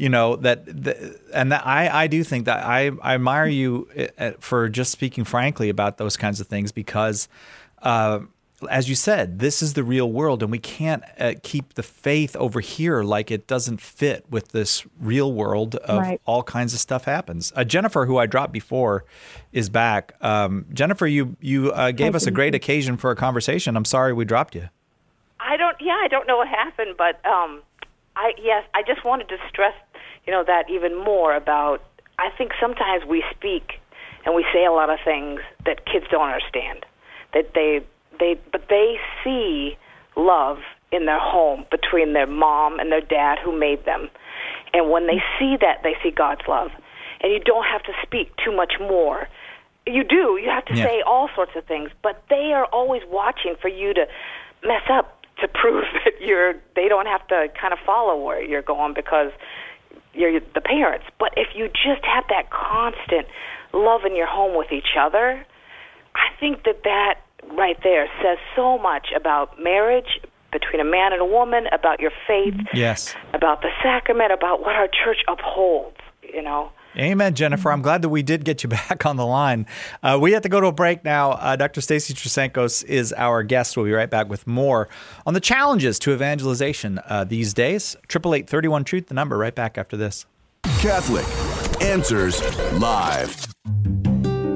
do think that I admire you for just speaking frankly about those kinds of things, because as you said, this is the real world, and we can't keep the faith over here like it doesn't fit with this real world of all kinds of stuff happens. Jennifer, who I dropped before, is back. Jennifer, you gave us a great occasion for a conversation. I'm sorry we dropped you. I don't know what happened, but I just wanted to stress, that even more about, I think sometimes we speak and we say a lot of things that kids don't understand, that but they see love in their home between their mom and their dad who made them. And when they see that, they see God's love. And you don't have to speak too much more. You do. You have to say all sorts of things. But they are always watching for you to mess up to prove that they don't have to kind of follow where you're going because you're the parents. But if you just have that constant love in your home with each other, I think that right there says so much about marriage between a man and a woman, about your faith, about the sacrament, about what our church upholds, Amen, Jennifer. I'm glad that we did get you back on the line. We have to go to a break now. Dr. Stacy Trasancos is our guest. We'll be right back with more on the challenges to evangelization these days. 888-31-TRUTH, the number, right back after this. Catholic Answers Live.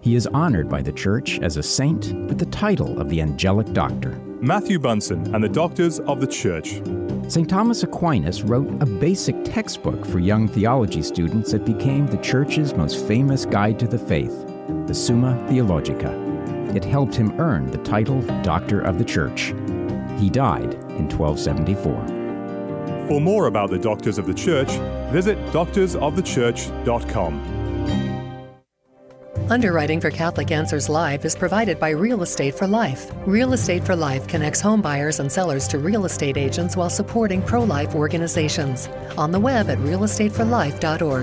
He is honored by the Church as a saint with the title of the Angelic Doctor. Matthew Bunson and the Doctors of the Church. St. Thomas Aquinas wrote a basic textbook for young theology students that became the Church's most famous guide to the faith, the Summa Theologica. It helped him earn the title Doctor of the Church. He died in 1274. For more about the Doctors of the Church, visit doctorsofthechurch.com. Underwriting for Catholic Answers Live is provided by Real Estate for Life. Real Estate for Life connects home buyers and sellers to real estate agents while supporting pro-life organizations. On the web at realestateforlife.org.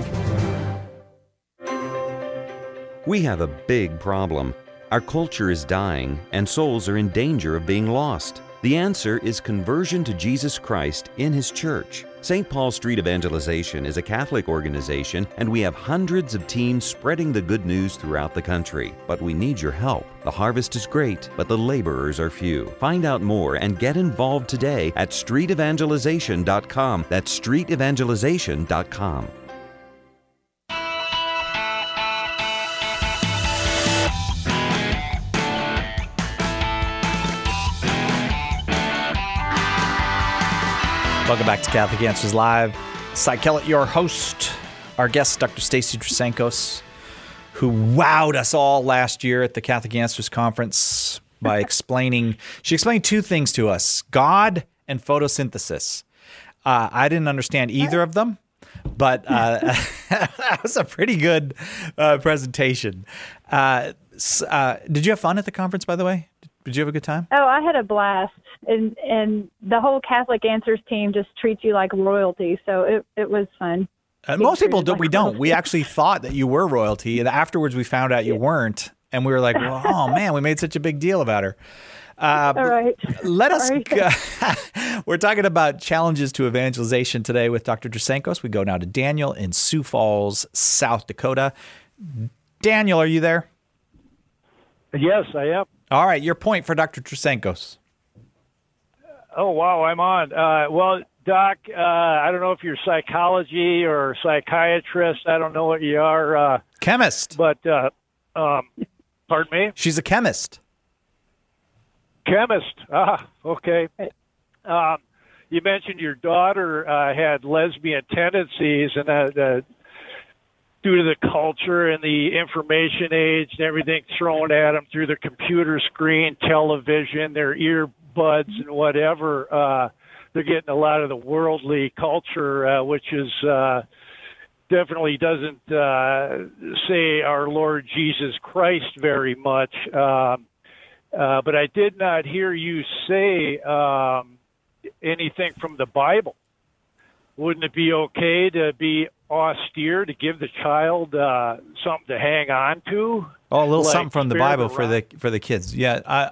We have a big problem. Our culture is dying, and souls are in danger of being lost. The answer is conversion to Jesus Christ in His church. St. Paul Street Evangelization is a Catholic organization, and we have hundreds of teams spreading the good news throughout the country. But we need your help. The harvest is great, but the laborers are few. Find out more and get involved today at streetevangelization.com. That's streetevangelization.com. Welcome back to Catholic Answers Live. Cy Kellett, your host. Our guest, Dr. Stacy Trasancos, who wowed us all last year at the Catholic Answers Conference by explaining, she explained two things to us, God and photosynthesis. I didn't understand either of them, but that was a pretty good presentation. Did you have fun at the conference, by the way? Did you have a good time? Oh, I had a blast. And the whole Catholic Answers team just treats you like royalty, so it was fun. Most people don't. We don't. We actually thought that you were royalty, and afterwards we found out you weren't, and we were like, well, "Oh man, we made such a big deal about her." All right. Let us. We're talking about challenges to evangelization today with Dr. Trasancos. We go now to Daniel in Sioux Falls, South Dakota. Daniel, are you there? Yes, I am. All right, your point for Dr. Trasancos. Oh, wow, I'm on. Well, Doc, I don't know if you're psychology or psychiatrist. I don't know what you are. Chemist. But, pardon me? She's a chemist. Chemist. Okay. You mentioned your daughter had lesbian tendencies, and due to the culture and the information age and everything thrown at them through the computer screen, television, their earbuds and whatever, they're getting a lot of the worldly culture, which is definitely doesn't say our Lord Jesus Christ very much. But I did not hear you say anything from the Bible. Wouldn't it be okay to be austere, to give the child something to hang on to? Oh, a little something from the Bible for the kids. Yeah.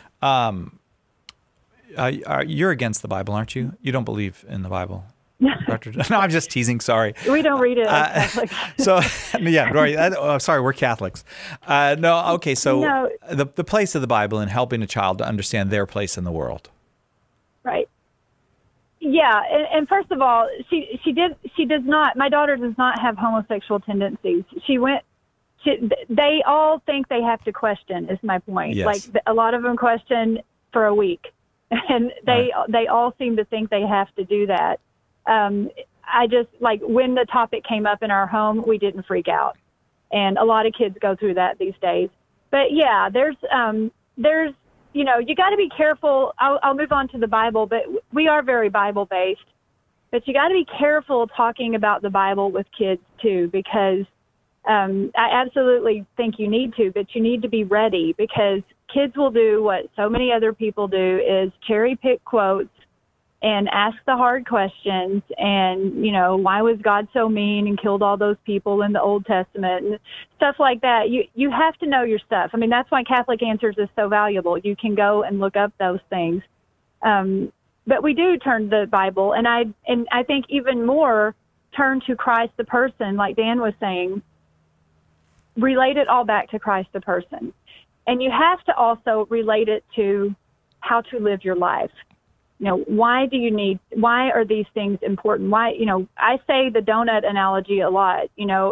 You're against the Bible, aren't you? You don't believe in the Bible. Dr. No, I'm just teasing. Sorry. We don't read it as Catholics. So, yeah, right. Sorry, we're Catholics. No, okay. So No. The place of the Bible in helping a child to understand their place in the world. Right. Yeah, and first of all, she does not. My daughter does not have homosexual tendencies. They all think they have to question. Is my point. Yes. Like a lot of them question for a week, and they all seem to think they have to do that. I just like when the topic came up in our home, we didn't freak out, and a lot of kids go through that these days. But yeah, there's you got to be careful. I'll move on to the Bible, but we are very Bible-based. But you got to be careful talking about the Bible with kids, too, because I absolutely think you need to, but you need to be ready because kids will do what so many other people do is cherry-pick quotes and ask the hard questions and, why was God so mean and killed all those people in the Old Testament and stuff like that. You have to know your stuff. I mean, that's why Catholic Answers is so valuable. You can go and look up those things. But we do turn to the Bible, and I think even more turn to Christ the person, like Dan was saying, relate it all back to Christ the person. And you have to also relate it to how to live your life. Why are these things important? Why, I say the donut analogy a lot.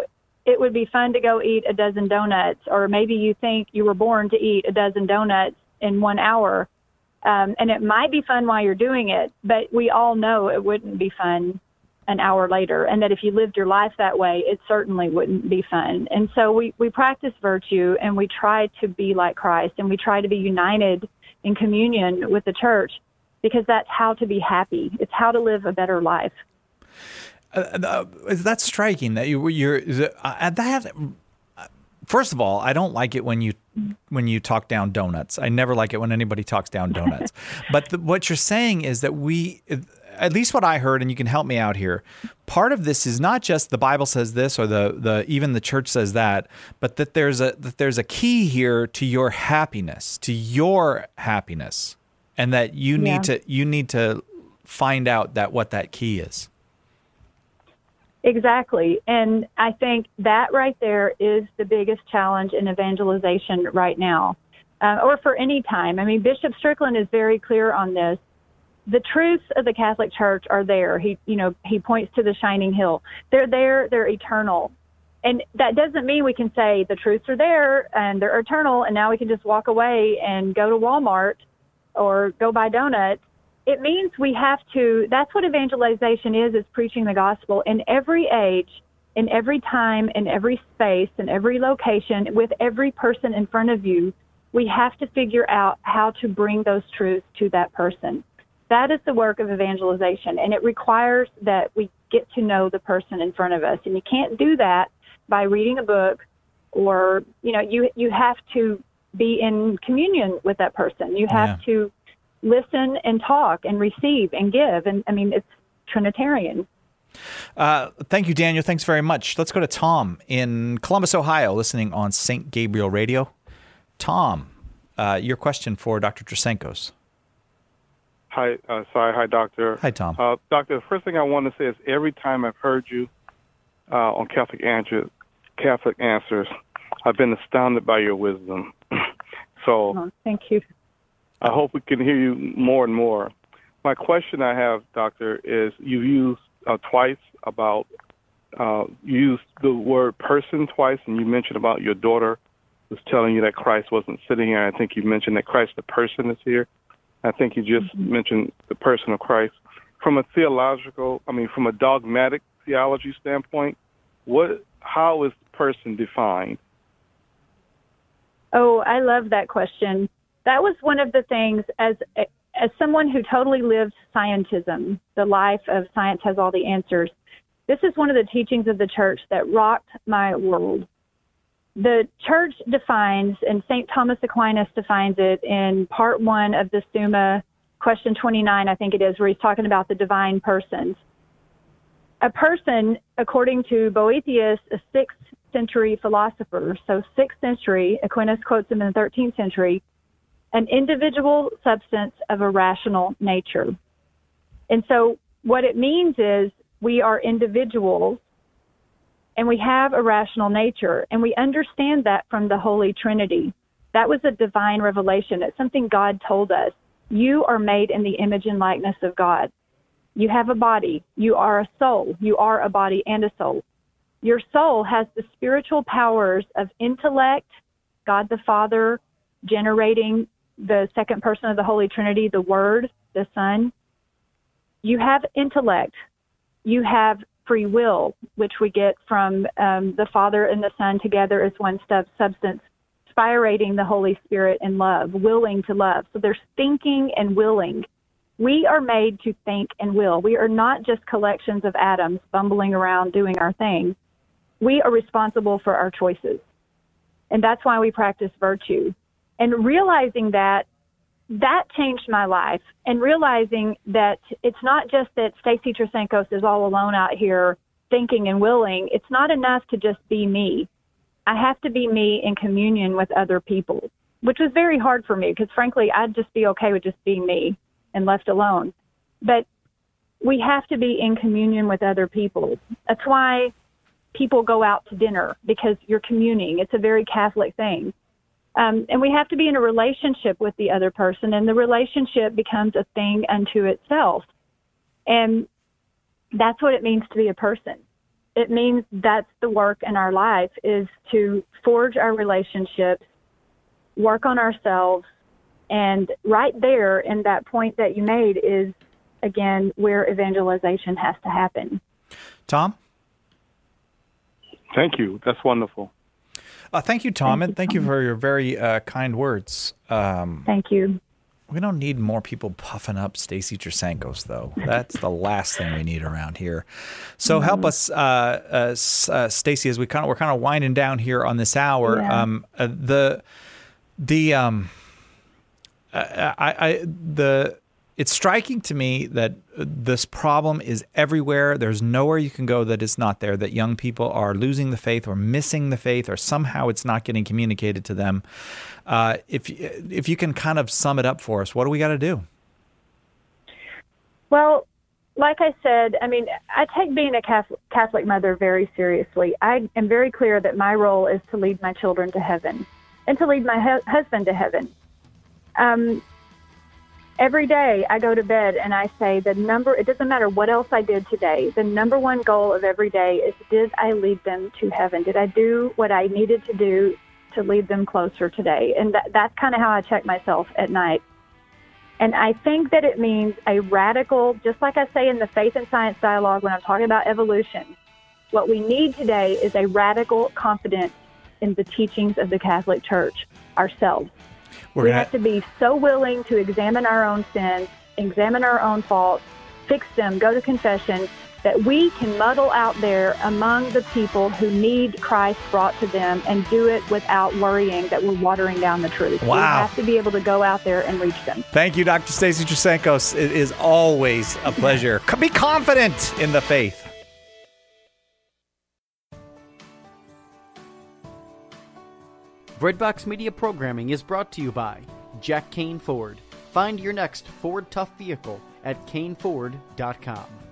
it would be fun to go eat a dozen donuts, or maybe you think you were born to eat a dozen donuts in 1 hour. And it might be fun while you're doing it, but we all know it wouldn't be fun an hour later, and that if you lived your life that way, it certainly wouldn't be fun. And so we practice virtue, and we try to be like Christ, and we try to be united in communion with the church, because that's how to be happy. It's how to live a better life. That's striking that you're that. First of all, I don't like it when you talk down donuts. I never like it when anybody talks down donuts. But what you're saying is that at least what I heard, and you can help me out here, part of this is not just the Bible says this or the even the church says that, but that there's a key here to your happiness, and that you need to find out what that key is. Exactly. And I think that right there is the biggest challenge in evangelization right now, or for any time. I mean, Bishop Strickland is very clear on this. The truths of the Catholic Church are there. He points to the shining hill. They're there. They're eternal. And that doesn't mean we can say the truths are there and they're eternal, and now we can just walk away and go to Walmart or go buy donuts. It means we have to, that's what evangelization is preaching the gospel in every age, in every time, in every space, in every location, with every person in front of you. We have to figure out how to bring those truths to that person. That is the work of evangelization, and it requires that we get to know the person in front of us. And you can't do that by reading a book, or, you have to be in communion with that person. You have to listen and talk and receive and give. And I mean, it's Trinitarian. Thank you, Daniel. Thanks very much. Let's go to Tom in Columbus, Ohio, listening on St. Gabriel Radio. Tom, your question for Dr. Trasenkos. Hi, hi, Doctor. Hi, Tom. Doctor, the first thing I want to say is every time I've heard you on Catholic Answers, I've been astounded by your wisdom. So thank you. I hope we can hear you more and more. My question I have, Doctor, is you used twice about, you used the word person twice, and you mentioned about your daughter was telling you that Christ wasn't sitting here. I think you mentioned that Christ, the person, is here. I think you just mentioned the person of Christ. From a from a dogmatic theology standpoint, how is person defined? Oh, I love that question. That was one of the things, as someone who totally lives scientism, the life of science has all the answers. This is one of the teachings of the church that rocked my world. The church defines, and St. Thomas Aquinas defines it in part 1 of the Summa, question 29, I think it is, where he's talking about the divine persons. A person, according to Boethius, a 6th century philosopher, so 6th century, Aquinas quotes him in the 13th century, an individual substance of a rational nature. And so what it means is we are individuals, and we have a rational nature, and we understand that from the Holy Trinity. That was a divine revelation. It's something God told us. You are made in the image and likeness of God. You have a body. You are a soul. You are a body and a soul. Your soul has the spiritual powers of intellect, God the Father generating the second person of the Holy Trinity, the Word, the Son. You have intellect. You have free will, which we get from the Father and the Son together as one substance, spirating the Holy Spirit in love, willing to love. So there's thinking and willing. We are made to think and will. We are not just collections of atoms bumbling around doing our thing. We are responsible for our choices. And that's why we practice virtue. And realizing that changed my life, and realizing that it's not just that Stacy Trasenkos is all alone out here thinking and willing. It's not enough to just be me. I have to be me in communion with other people, which was very hard for me because, frankly, I'd just be okay with just being me and left alone. But we have to be in communion with other people. That's why people go out to dinner, because you're communing. It's a very Catholic thing. And we have to be in a relationship with the other person, and the relationship becomes a thing unto itself. And that's what it means to be a person. it means that's the work in our life, is to forge our relationships, work on ourselves. And right there in that point that you made is, again, where evangelization has to happen. Tom? Thank you. That's wonderful. Thank you, Tom, and thank you for your very kind words. Thank you. We don't need more people puffing up Stacy Trasancos, though. That's the last thing we need around here. So help us, Stacy, as we're kind of winding down here on this hour. It's striking to me that this problem is everywhere. There's nowhere you can go that it's not there, that young people are losing the faith or missing the faith, or somehow it's not getting communicated to them. If you can kind of sum it up for us, what do we got to do? Well, like I said, I mean, I take being a Catholic mother very seriously. I am very clear that my role is to lead my children to heaven and to lead my husband to heaven. Every day I go to bed and I say it doesn't matter what else I did today, the number one goal of every day is, did I lead them to heaven? Did I do what I needed to do to lead them closer today? And that's kind of how I check myself at night. And I think that it means a radical, just like I say in the faith and science dialogue when I'm talking about evolution, what we need today is a radical confidence in the teachings of the Catholic Church ourselves. We have to be so willing to examine our own sins, examine our own faults, fix them, go to confession, that we can muddle out there among the people who need Christ brought to them and do it without worrying that we're watering down the truth. Wow. We have to be able to go out there and reach them. Thank you, Dr. Stacy Trasancos. It is always a pleasure. Be confident in the faith. Breadbox Media programming is brought to you by Jack Kane Ford. Find your next Ford Tough vehicle at caneford.com.